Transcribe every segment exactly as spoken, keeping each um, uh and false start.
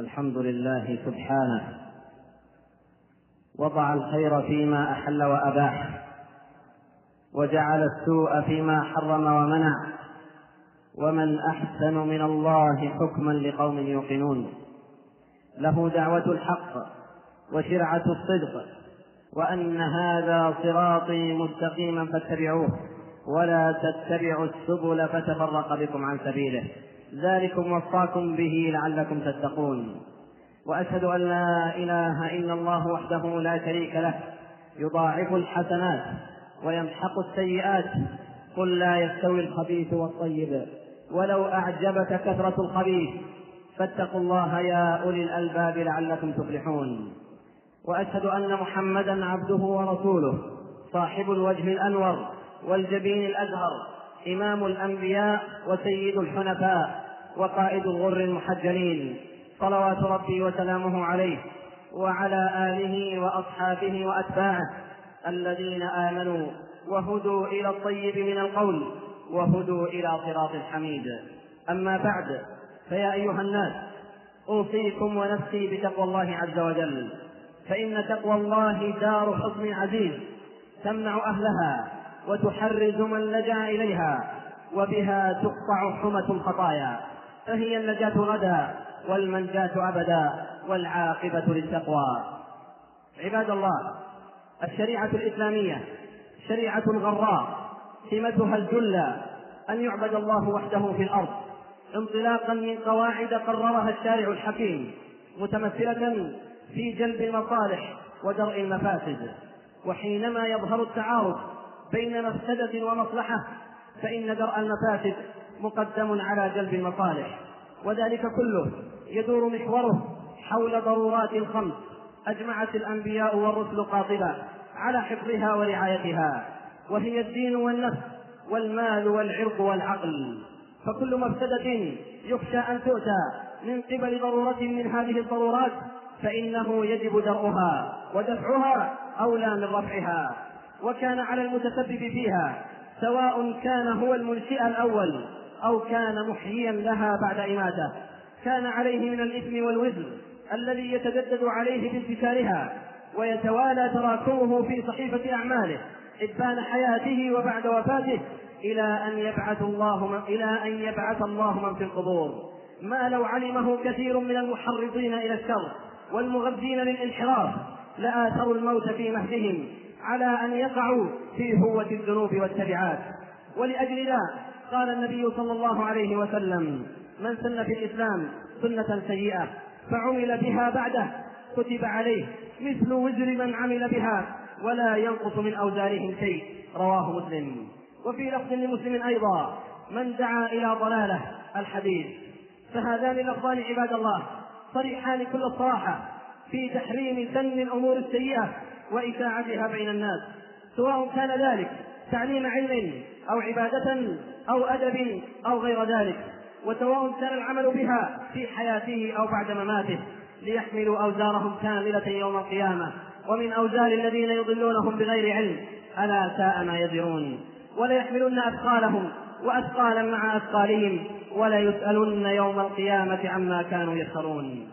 الحمد لله سبحانه وضع الخير فيما أحل وأباح، وجعل السوء فيما حرم ومنع، ومن أحسن من الله حكما لقوم يوقنون. له دعوة الحق وشرعة الصدق، وأن هذا صراطي مستقيما فاتبعوه ولا تتبعوا السبل فتفرق بكم عن سبيله، ذلكم وصاكم به لعلكم تتقون. وأشهد أن لا إله إلا الله وحده لا شريك له، يضاعف الحسنات ويمحق السيئات. قل لا يستوي الخبيث والطيب ولو أعجبك كثرة الخبيث، فاتقوا الله يا أولي الألباب لعلكم تفلحون. وأشهد أن محمدا عبده ورسوله، صاحب الوجه الأنور والجبين الأزهر، إمام الأنبياء وسيد الحنفاء وقائد الغر المحجلين، صلوات ربي وسلامه عليه وعلى آله وأصحابه وأتباعه الذين آمنوا وهدوا إلى الطيب من القول وهدوا إلى صراط الحميد. أما بعد، فيا أيها الناس، أوصيكم ونفسي بتقوى الله عز وجل، فإن تقوى الله دار حصن عزيز تمنع أهلها وتحرز من لجأ إليها، وبها تقطع حمة الخطايا، فهي النجاة غدا والمنجاة أبدا والعاقبة للتقوى. عباد الله، الشريعة الإسلامية شريعة غراء، سمتها الجلة أن يعبد الله وحده في الأرض، انطلاقا من قواعد قررها الشارع الحكيم، متمثلة في جلب المصالح ودرء المفاسد. وحينما يظهر التعارض بين مفسدة ومصلحة، فإن درء المفاسد مقدم على جلب المصالح، وذلك كله يدور محوره حول ضرورات الخمس أجمعت الأنبياء والرسل قاطبة على حفظها ورعايتها، وهي الدين والنفس والمال والعرض والعقل. فكل مفسدة يخشى أن تؤتى من قبل ضرورة من هذه الضرورات فإنه يجب درءها ودفعها أولى من رفعها. وكان على المتسبب فيها، سواء كان هو المنشئ الأول أو كان محييا لها بعد إماتة، كان عليه من الإثم والوزر الذي يتجدد عليه بانتشارها ويتوالى تراكمه في صحيفة أعماله إبان حياته وبعد وفاته، إلى أن يبعث الله من إلى أن يبعث الله من في القبور، ما لو علمه كثير من المحرضين إلى الشر والمغذين للانحراف لآثروا الموت في مهدهم على أن يقعوا في هوة الذنوب والتبعات. ولأجل ذا قال النبي صلى الله عليه وسلم: من سن في الإسلام سنة سيئة فعمل بها بعده كتب عليه مثل وزر من عمل بها ولا ينقص من أوزارهم شيء، رواه مسلم. وفي لفظ لمسلم أيضا: من دعا إلى ضلالة، الحديث. فهذان اللفظان عباد الله صريحان كل الصراحة في تحريم سن الأمور السيئة وإشاعتها بين الناس، سواء كان ذلك تعليم علم أو عبادة أو أدب أو غير ذلك، وسواء كان العمل بها في حياته أو بعد مماته، ليحملوا أوزارهم كاملة يوم القيامة ومن أوزار الذين يضلونهم بغير علم، ألا ساء ما يزرون. وليحملن أثقالهم وأثقالا مع أثقالهم وليسألن يوم القيامة عما كانوا يفترون.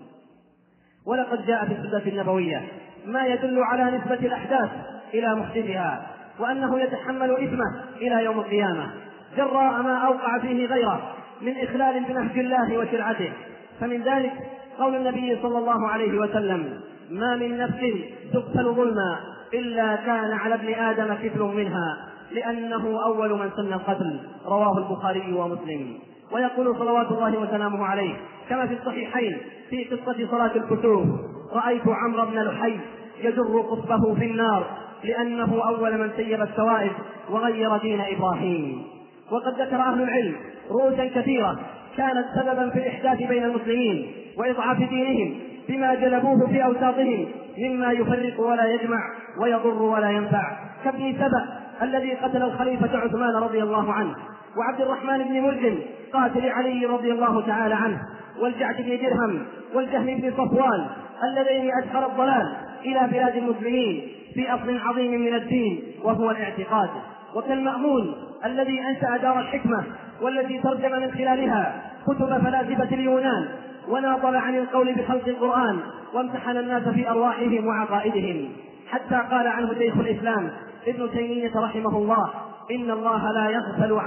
ولقد جاء في السنة النبوية ما يدل على نسبة الأحداث إلى محدثها، وأنه يتحمل إثمه إلى يوم القيامة جراء ما أوقع فيه غيره من إخلال بنهج الله وشرعته. فمن ذلك قول النبي صلى الله عليه وسلم: ما من نفس تقتل ظلما إلا كان على ابن آدم كفل منها، لأنه أول من سن القتل، رواه البخاري ومسلم. ويقول صلوات الله وسلامه عليه كما في الصحيحين في قصة صلاة الكسوف: رأيت عمرو بن لحي يجر قصبه في النار لأنه أول من سيب السوائب وغير دين إبراهيم. وقد ذكر أهل العلم رؤوسا كثيرة كانت سببا في الإحداث بين المسلمين وإضعاف دينهم بما جلبوه في أوساطهم مما يفرق ولا يجمع ويضر ولا ينفع، كابن سبأ الذي قتل الخليفة عثمان رضي الله عنه، وعبد الرحمن بن ملجم قاتل علي رضي الله تعالى عنه، والجعد بن درهم والجهم بن صفوان اللذين أدخل الضلال إلى بلاد المسلمين في أصل عظيم من الدين وهو الاعتقاد. وكالمأمون الذي أنشأ دار الحكمة والتي ترجم من خلالها كتب فلاسفة اليونان وناضل عن القول بخلق القرآن، وامتحن الناس في أرواحهم وعقائدهم، حتى قال عنه شيخ الإسلام ابن تيمية رحمه الله: إن الله لا يغفل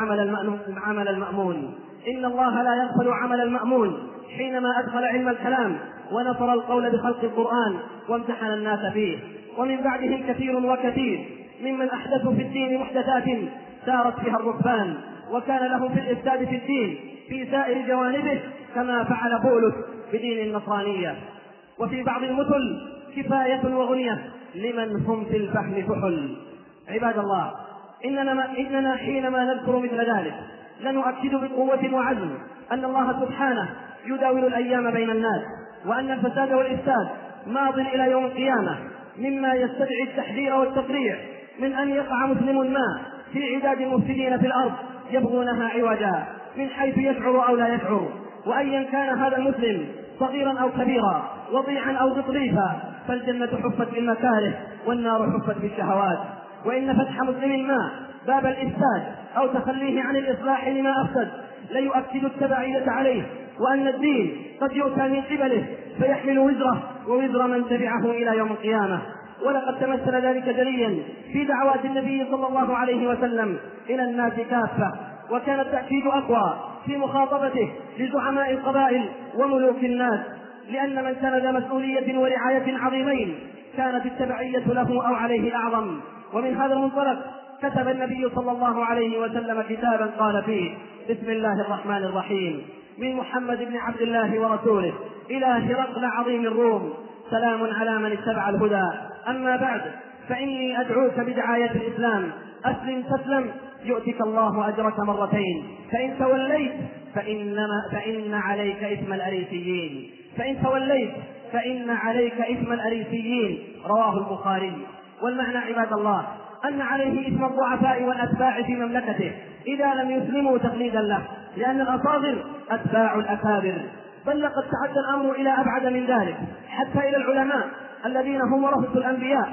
عمل المأمون إن الله لا يغفل عمل المأمون حينما أدخل علم الكلام ونصر القول بخلق القرآن وامتحن الناس فيه. ومن بعدهم كثير وكثير ممن أحدثوا في الدين محدثات سارت بها الركبان، وكان لهم في الإفساد في الدين في سائر جوانبه كما فعل بولس بدين النصرانية. وفي بعض المثل كفاية وغنية لمن هم في الفهم فحل. عباد الله، إننا, إننا حينما نذكر مثل ذلك لنؤكد بقوة وعزم أن الله سبحانه يداول الأيام بين الناس، وأن الفساد والإفساد ماض إلى يوم القيامة، مما يستدعي التحذير والتقريع من أن يقع مسلم ما في عداد المفسدين في الأرض يبغونها عوجا من حيث يشعر أو لا يشعر. وأيا كان هذا المسلم صغيرا أو كبيرا، وضيعا أو ضطريفا، فالجنة حفت بالمكاره والنار حفت بالشهوات. وإن فتح مسلم ما باب الإفساد أو تخليه عن الإصلاح لما أفسد ليؤكد التبعية عليه، وأن الدين قد يؤتى من قبله فيحمل وزره ووزر من تبعه إلى يوم القيامة. ولقد تمثل ذلك جليا في دعوات النبي صلى الله عليه وسلم إلى الناس كافة، وكان التأكيد أقوى في مخاطبته لزعماء القبائل وملوك الناس، لأن من كان ذا مسؤولية ورعاية عظيمين كانت التبعية له أو عليه أعظم. ومن هذا المنطلق كتب النبي صلى الله عليه وسلم كتابا قال فيه: بسم الله الرحمن الرحيم، من محمد بن عبد الله ورسوله إلى هرقل عظيم الروم، سلام على من اتبع الهدى، أما بعد، فإني أدعوك بدعاية الإسلام، أسلم تسلم يؤتك الله أجرك مرتين، فإن توليت فإنما فإن عليك إثم الأريسيين فإن توليت فإن عليك إثم الأريسيين رواه البخاري. والمعنى عباد الله أن عليه إثم الضعفاء والأتباع في مملكته إذا لم يسلموا تقليدا له، لأن الأصاغر أتباع الأكابر. بل لقد تعدى الأمر إلى أبعد من ذلك، حتى إلى العلماء الذين هم ورثة الأنبياء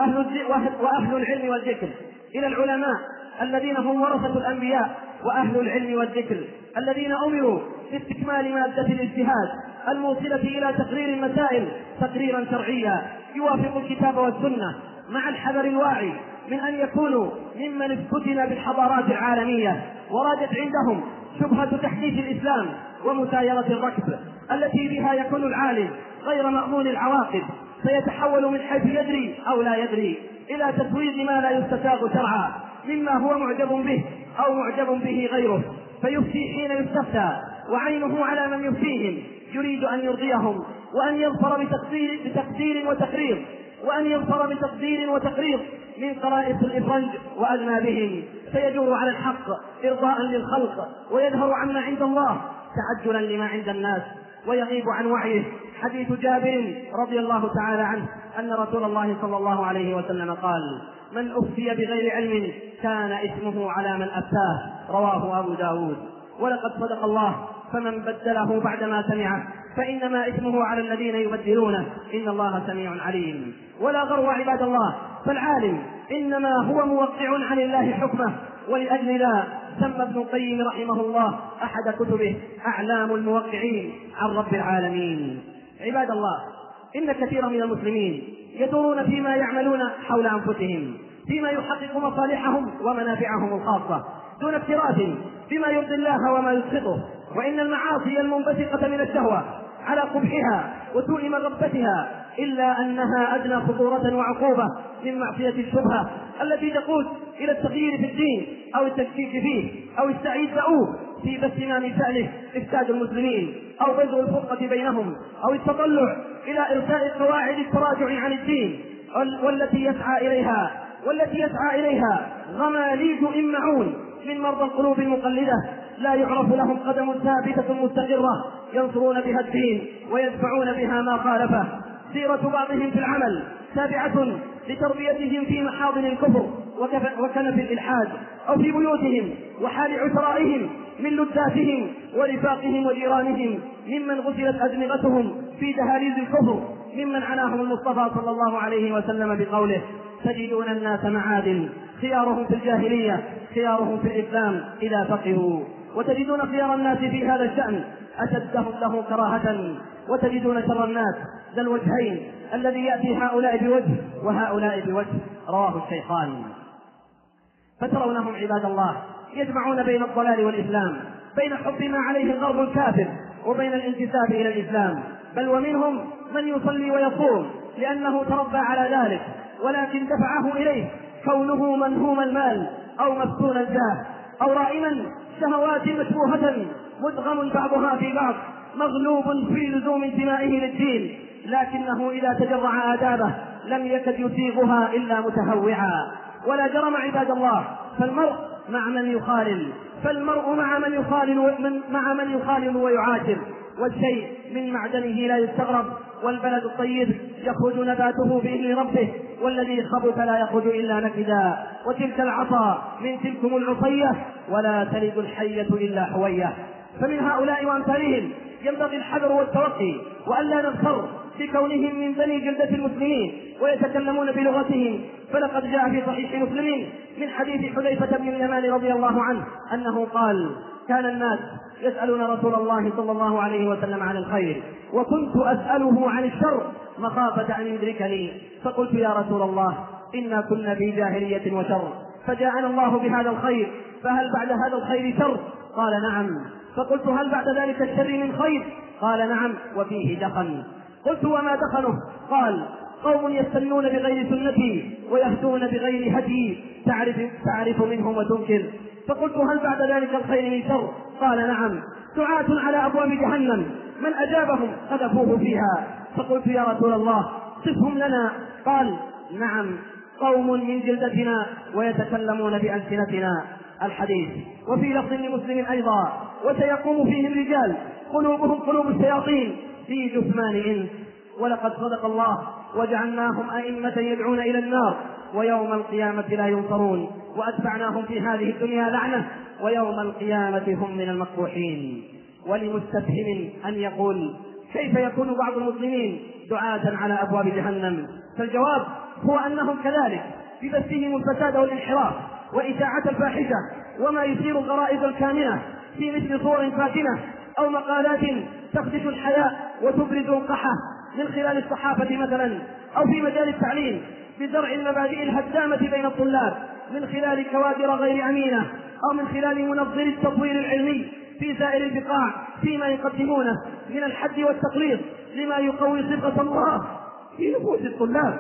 وأهل العلم والذكر إلى العلماء الذين هم ورثة الأنبياء وأهل العلم والذكر الذين أمروا باستكمال مادة الاجتهاد الموصلة إلى تقرير المسائل تقريرا شرعيا يوافق الكتاب والسنة، مع الحذر الواعي من أن يكونوا ممن افتتن بالحضارات العالمية ورادت عندهم شبهة تحديث الإسلام ومسايرة الركب التي بها يكون العالم غير مأمون العواقب، فيتحول من حيث يدري أو لا يدري إلى تسويغ ما لا يستساغ شرعا مما هو معجب به أو معجب به غيره، فيفتي حين يستفتى وعينه على من يفتيهم يريد أن يرضيهم وأن يظفر بتقدير, بتقدير وتقرير وأن يظفر بتقدير وتقرير من قرائص الإفرنج وأذنابهم، فيجور على الحق إرضاء للخلق ويظهر عما عند الله تعجلا لما عند الناس، ويغيب عن وعيه حديث جابر رضي الله تعالى عنه أن رسول الله صلى الله عليه وسلم قال: من أفتي بغير علم كان إثمه على من أفتاه، رواه أبو داود. ولقد صدق الله، فمن بدله بعدما سمعه فإنما إثمه على الذين يبدلونه، إن الله سميع عليم. ولا غرو عباد الله، فالعالم إنما هو موقع عن الله حكمه، ولأجل ذا سمى ابن القيم رحمه الله أحد كتبه أعلام الموقعين عن رب العالمين. عباد الله، إن كثيرا من المسلمين يدورون فيما يعملون حول أنفسهم فيما يحقق مصالحهم ومنافعهم الخاصة دون اكتراث بما يرضي الله وما يسخطه. وإن المعاصي المنبثقة من الشهوة على قبحها وسوء مغبتها إلا أنها أدنى خطورة وعقوبة من معصية الشبهة التي تقود إلى التغيير في الدين أو التشكيك فيه أو السعيد دؤوب في بث ما من شأنه إفساد المسلمين أو بذر الفرقة بينهم أو التطلع إلى إرساء قواعد التراجع عن الدين والتي يسعى إليها والتي يسعى إليها غماليج إمعون من مرضى القلوب المقلدة لا يعرف لهم قدم ثابتة مستقرة ينصرون بها الدين ويدفعون بها ما خالفه. سيرة بعضهم في العمل تابعة لتربيتهم في محاضن الكفر وكنف الإلحاد، أو في بيوتهم وحال عشرائهم من لذاتهم ورفاقهم وجيرانهم ممن غسلت أدمغتهم في دهاليز الكفر، ممن عناهم المصطفى صلى الله عليه وسلم بقوله: تجدون الناس معادن خيارهم في الجاهلية خيارهم في الإسلام إذا فقهوا. وتجدون خيار الناس في هذا الشأن أشدهم له كراهة، وتجدون شر الناس ذا الوجهين الذي يأتي هؤلاء بوجه وهؤلاء بوجه. رواه الشيخان. فترونهم عباد الله يجمعون بين الضلال والإسلام، بين حب ما عليه الغرب الكافر وبين الانتساب إلى الإسلام، بل ومنهم من يصلي ويصوم لأنه تربى على ذلك، ولكن دفعه إليه كونه منهوم المال أو مفتون الجاه أو رائما شهوات مشبوهة مدغم بعضها في بعض، مغلوب في لزوم انتمائه للدين، لكنه إذا تجرع آدابه لم يكد يسيغها إلا متهوعا. ولا جرم عباد الله، فالمرء مع من يخالل فالمرء مع من يخالل مع من يخالل ويعاشر، والشيء من معدنه لا يستغرب، والبلد الطيب يخرج نباته بإذن ربه، والذي خبث لا يخرج إلا نكدا. وتلك العصا من تلكم العصية، ولا تلد الحية إلا حوية. فمن هؤلاء وأمثالهم ينبغي الحذر والتوقي، وألا نغتر بكونهم من بني جلدة المسلمين ويتكلمون بلغتهم، فلقد جاء في صحيح مسلم من حديث حذيفة بن اليمان رضي الله عنه أنه قال: كان الناس يسألون رسول الله صلى الله عليه وسلم عن الخير، وكنت أسأله عن الشر مخافة أن يدركني، فقلت: يا رسول الله، إنا كنا في جاهلية وشر، فجاءنا الله بهذا الخير، فهل بعد هذا الخير شر؟ قال: نعم. فقلت: هل بعد ذلك الشر من خير؟ قال: نعم، وفيه دخن. قلت: وما دخنه؟ قال: قوم يستنون بغير سنتي ويهدون بغير هدي، تعرف, تعرف منهم وتنكر. فقلت: هل بعد ذلك الخير من شر؟ قال: نعم، دعاة على أبواب جهنم، من أجابهم قذفوه فيها. فقلت: يا رسول الله، صفهم لنا. قال: نعم، قوم من جلدتنا ويتكلمون بألسنتنا. الحديث. وفي لفظ لمسلم أيضا: وسيقوم فيهم رجال قلوبهم قلوب الشياطين في جثمان إنس. ولقد صدق الله: وجعلناهم أئمة يدعون إلى النار ويوم القيامة لا ينصرون، وأتبعناهم في هذه الدنيا لعنة ويوم القيامة هم من المقبوحين. ولمستفهم أن يقول: كيف يكون بعض المسلمين دعاة على أبواب جهنم؟ فالجواب هو أنهم كذلك ببثهم الفساد والانحراف وإشاعة الفاحشة وما يثير الغرائز الكامنة في مثل صور فاتنة أو مقالات تخدش الحياء وتبرز القحة من خلال الصحافة مثلا، أو في مجال التعليم بزرع المبادئ الهدامة بين الطلاب من خلال كوادر غير أمينة، أو من خلال منظر التطوير العلمي في سائر البقاع فيما يقدمونه من الحد والتقليد لما يقوي صفة الله في نفوس الطلاب.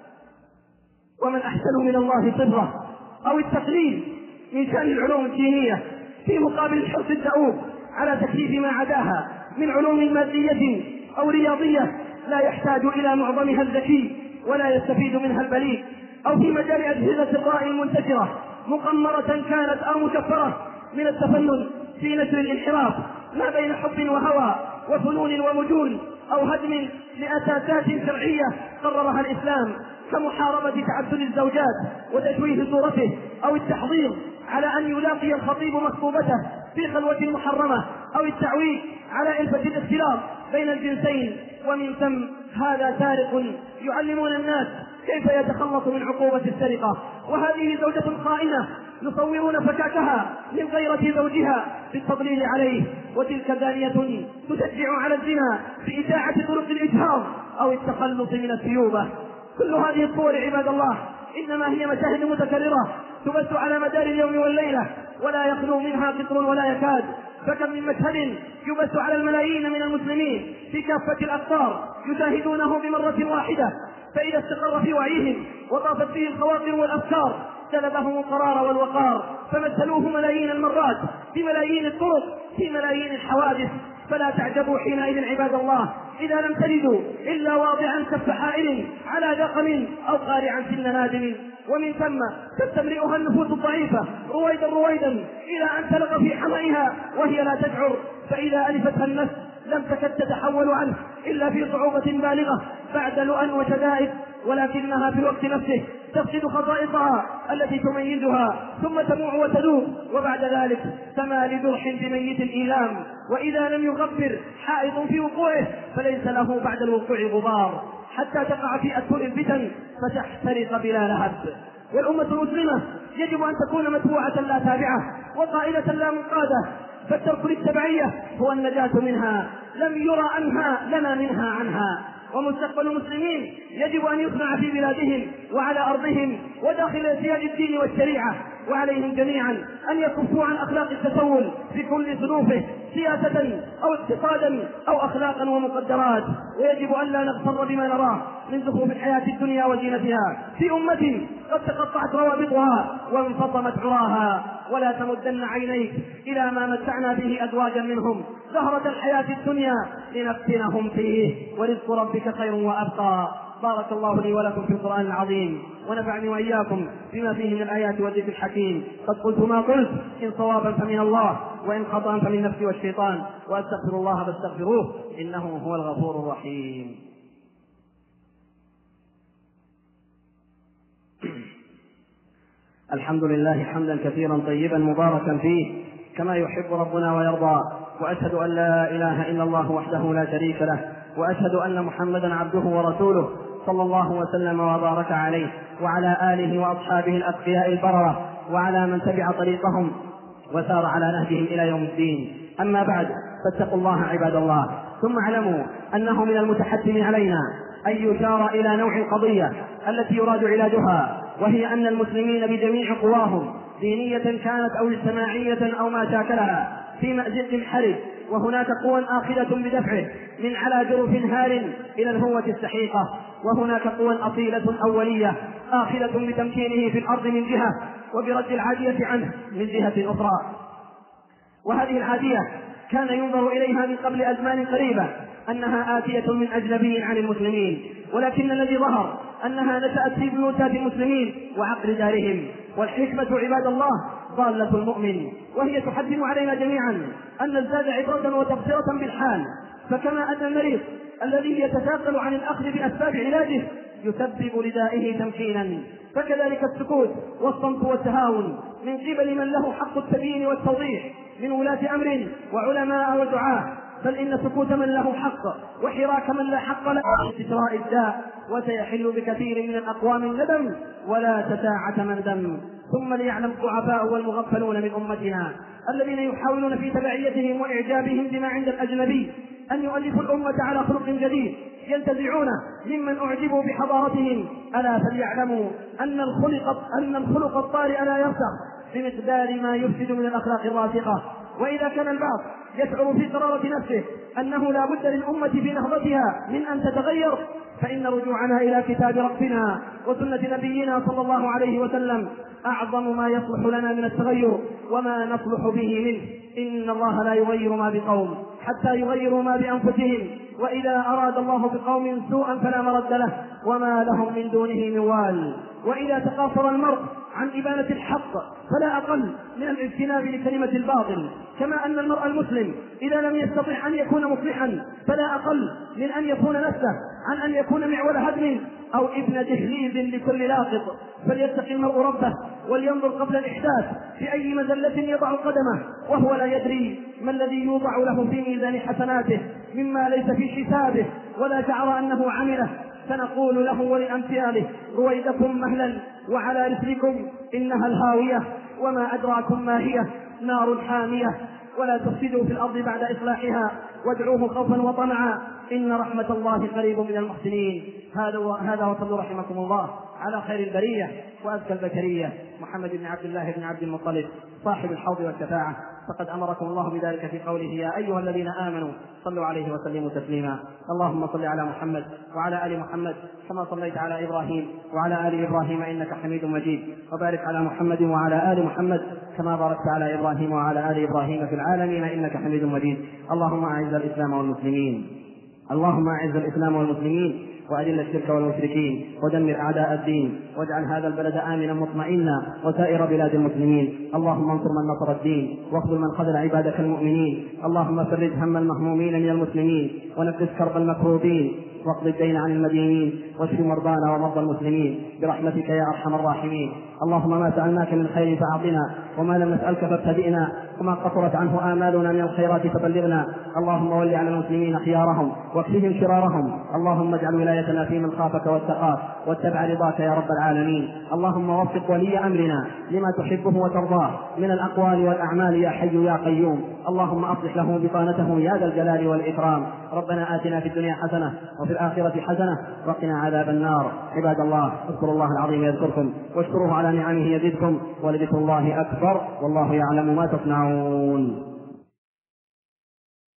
ومن أحسن من الله صبرة، أو التقليد من شأن العلوم الدينية في مقابل الحرص الدؤوب على تكليف ما عداها من علوم مادية أو رياضية لا يحتاج إلى معظمها الذكي ولا يستفيد منها البليغ، أو في مجال أجهزة الرأي المنتشرة مقمرة كانت أو مكفرة من التفنن في نشر الانحراف ما بين حب وهوى وفنون ومجون، أو هدم لأساسات شرعية قررها الإسلام كمحاربة تعدد الزوجات وتشويه صورته، أو التحضير على أن يلاقي الخطيب مخطوبته في خلوة محرمة، أو التعويل على إلفة الاختلاط بين الجنسين. ومن ثم هذا سارق يعلمون الناس كيف يتخلص من عقوبة السرقة، وهذه زوجة خائنة يصورون فكاكها من غيرة زوجها بالتضليل عليه، وتلك زانية تشجع على الزنا بإذاعة طرق الإجهاض أو التخلص من الثيوبة. كل هذه الصور عباد الله إنما هي مشاهد متكررة تبث على مدار اليوم والليلة ولا يخلو منها قطر ولا يكاد. فكم من مشهد يبث على الملايين من المسلمين في كافة الأقطار يشاهدونه بمرة واحدة، فإذا استقر في وعيهم وطافت فيه الخواطر والأفكار سلبهم القرار والوقار، فمثلوه ملايين المرات بملايين الطرق في ملايين الحوادث. فلا تعجبوا حينئذ عباد الله إذا لم تجدوا إلا واضعا كف حائل على ذقم أو قارعا سن نادم، ومن ثم تستمرئها النفوس الضعيفة رويدا رويدا إلى أن تلق في حمائها وهي لا تشعر، فإذا ألفتها النفس لم تكد تتحول عنه إلا في صعوبة بالغة بعد لؤم وشدائد، ولكنها في الوقت نفسه تفقد خصائصها التي تميزها ثم تموع وتذوب، وبعد ذلك تما لجرح بميت الإيلام، وإذا لم يغفر حائط في وقوعه فليس له بعد الوقوع غبار، حتى تقع في أسفل الفتن فتحترق بلا لهب. والأمة المسلمة يجب أن تكون متبوعة لا تابعة، وقائدة لا منقادة فالترك للتبعية هو النجاة منها، لم يرى عنها لنا منها عنها. ومستقبل المسلمين يجب أن يصنع في بلادهم وعلى أرضهم وداخل سياد الدين والشريعة، وعليهم جميعا أن يكفوا عن أخلاق التسول في كل صنوفه سياسة أو اقتصادا أو أخلاقا ومقدرات. ويجب أن لا نغتر بما نراه من زخرف الحياة الدنيا وزينتها في أمة قد تقطعت روابطها وانفصمت عراها. ولا تمدن عينيك إلى ما متعنا به أزواجا منهم زهرة الحياة الدنيا لنفتنهم فيه، ورزق ربك خير وأبقى. بارك الله لي ولكم في القرآن العظيم، ونفعني وإياكم بما فيه من الآيات والذكر الحكيم. قد قلت ما قلت، إن صوابا فمن الله وإن خطأ فمن نفسي والشيطان، وأستغفر الله فاستغفروه إنه هو الغفور الرحيم. الحمد لله حمدا كثيرا طيبا مباركا فيه كما يحب ربنا ويرضى، وأشهد أن لا إله إلا الله وحده لا شريك له، وأشهد أن محمدا عبده ورسوله صلى الله وسلم وبارك عليه وعلى آله وأصحابه الأتقياء البررة، وعلى من تبع طريقهم وسار على نهجهم إلى يوم الدين. أما بعد، فاتقوا الله عباد الله، ثم اعلموا أنه من المتحتم علينا أن يشار إلى نوع القضية التي يراد علاجها، وهي أن المسلمين بجميع قواهم دينية كانت أو اجتماعية أو ما شاكلها في مأزق حرج، وهناك قوى آخذة بدفعه من على جرف هار إلى الهوة السحيقة، وهناك قوى أصيلة أولية آخذة بتمكينه في الأرض من جهة وبرد العادية عنه من جهة أخرى. وهذه العادية كان ينظر إليها من قبل أزمان قريبة أنها آتية من أجنبي عن المسلمين، ولكن الذي ظهر أنها نشأت في بيوتات المسلمين وعقل دارهم. والحكمة عباد الله ضالة المؤمن، وهي تحتم علينا جميعا أن نزداد عبرة وتبصرة بالحال. فكما أن المريض الذي يتثاقل عن الأخذ بأسباب علاجه يسبب لدائه تمكينا، فكذلك السكوت والصمت والتهاون من قبل من له حق التبيين والتوضيح من ولاة أمر وعلماء ودعاة، بل إن سكوت من له حق وحراك من لا حق له استشراء الداء، وسيحل بكثير من الأقوام الندم ولا تساعة من دم. ثم ليعلم الضعفاء والمغفلون من أمتنا الذين يحاولون في تبعيتهم وإعجابهم بما عند الأجنبي أن يؤلفوا الأمة على خلق جديد ينتزعونه ممن أعجبوا بحضارتهم. ألا فليعلموا أن الخلق, أن الخلق الطارئ لا يرسخ بمقدار ما يفسد من الأخلاق الراسخة. وإذا كان البعض يشعر في قرارة نفسه أنه لا بد للأمة في نهضتها من أن تتغير، فإن رجوعنا إلى كتاب ربنا وسنة نبينا صلى الله عليه وسلم أعظم ما يصلح لنا من التغير وما نصلح به منه. إن الله لا يغير ما بقوم حتى يغيروا ما بأنفسهم، وإذا أراد الله بقوم سوءا فلا مرد له وما لهم من دونه من وال. وإذا تقاصر المرء عن إبانة الحق فلا أقل من الاجتناب لكلمة الباطل، كما أن المرء المسلم إذا لم يستطع أن يكون مصلحا فلا أقل من أن يكون نفسه عن أن يكون معول هدم أو ابن تهليب لكل لاقط. فليتقي المرء ربه ولينظر قبل الإحداث في أي مزلة يضع قدمه، وهو لا يدري ما الذي يوضع له في ميزان حسناته مما ليس في حسابه ولا شعر أنه عمله. فنقول له ولأمثاله رويدكم مهلا وعلى رسلكم إنها الهاوية، وما أدراكم ما هي نار حامية. ولا تفسدوا في الأرض بعد إصلاحها وادعوه خوفا وطمعا إن رحمة الله قريب من المحسنين. هذا هذا وصلوا رحمكم الله على خير البرية وأزكى البشرية محمد بن عبد الله بن عبد المطلب صاحب الحوض والشفاعة، فقد أمركم الله بذلك في قوله يا أيها الذين آمنوا صلوا عليه وسلموا تسليما. اللهم صل على محمد وعلى آل محمد كما صليت على إبراهيم وعلى آل إبراهيم إنك حميد مجيد، وبارك على محمد وعلى آل محمد كما باركت على إبراهيم وعلى آل إبراهيم في العالمين إنك حميد مجيد. اللهم أعز الإسلام والمسلمين اللهم أعز الإسلام والمسلمين وأذل الشرك والمشركين ودمر أعداء الدين، واجعل هذا البلد آمنا مطمئنا وسائر بلاد المسلمين. اللهم انصر من نصر الدين واخذل من خذل عبادك المؤمنين. اللهم فرج هم المهمومين من المسلمين ونفس كرب المكروبين واقض الدين عن المدينين واشف مرضانا ومرضى المسلمين برحمتك يا أرحم الراحمين. اللهم ما سألناك من خير فأعطنا، وما لم نسألك فابتدئنا، وما قصرت عنه آمالنا من الخيرات فبلغنا. اللهم ول على المسلمين خيارهم واكفهم شرارهم. اللهم اجعل ولايتنا في من خافك واتقاك واتبع رضاك يا رب العالمين. اللهم وفق ولي أمرنا لما تحبه وترضاه من الأقوال والأعمال يا حي يا قيوم. اللهم أصلح له بطانته يا ذا الجلال والإكرام. ربنا آتنا في الدنيا حسنة وفي الآخرة حسنة وقنا عذاب النار. عباد الله، اذكروا الله العظيم يذكركم واشكروه على نعمه يزدكم ولذكر الله أكبر والله يعلم ما تصنعون.